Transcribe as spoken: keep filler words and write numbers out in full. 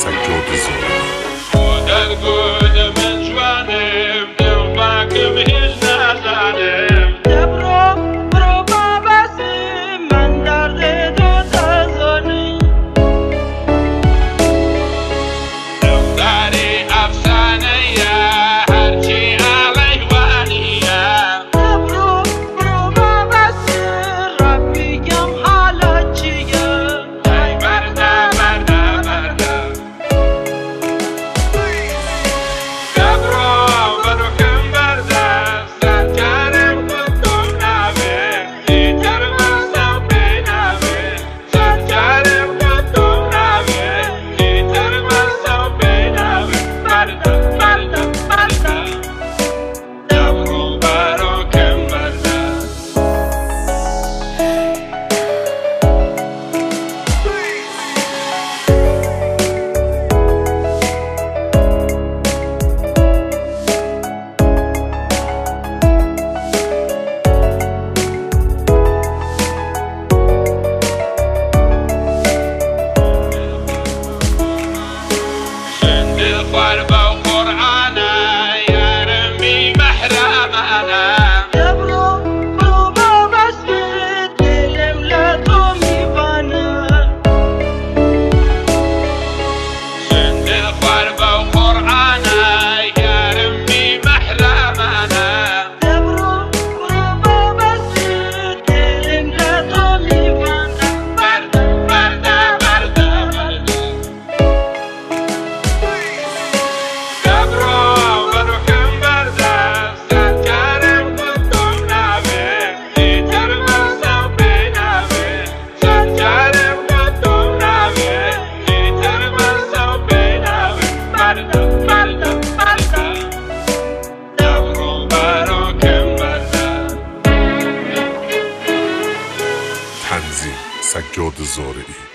سجاد زارعی. گودر گودر من جوانم دل باکم هیچ نزنم دبرو برو بابسی من درد تو تزانی دختری افسانه هرچی علیوانیه دبرو برو بابسی ربی گم حالا چیه ای برده برده برده دبرو برو کم برده سرکارم کدوم نوه دیگر مستم بینوه سرکارم کدوم نوه دیگر مستم بینوه برده برده برده دبرو برو کم برده دلخوار با قرآنه یارم بی محرمانه دبرو برو بابسی دلم لطو میبانه دلخوار با قرآنه یارم بی محرمانه دبرو برو بابسی دلم لطو میبانه برده برده برده برده دبرو برو کم برده سرکارم کدوم نوه دیگر مستم بینوه سرکارم کدوم نوه دیگر مستم بینوه برده برده برده دبرو برو کم برده تنظیم سجاد زارعی.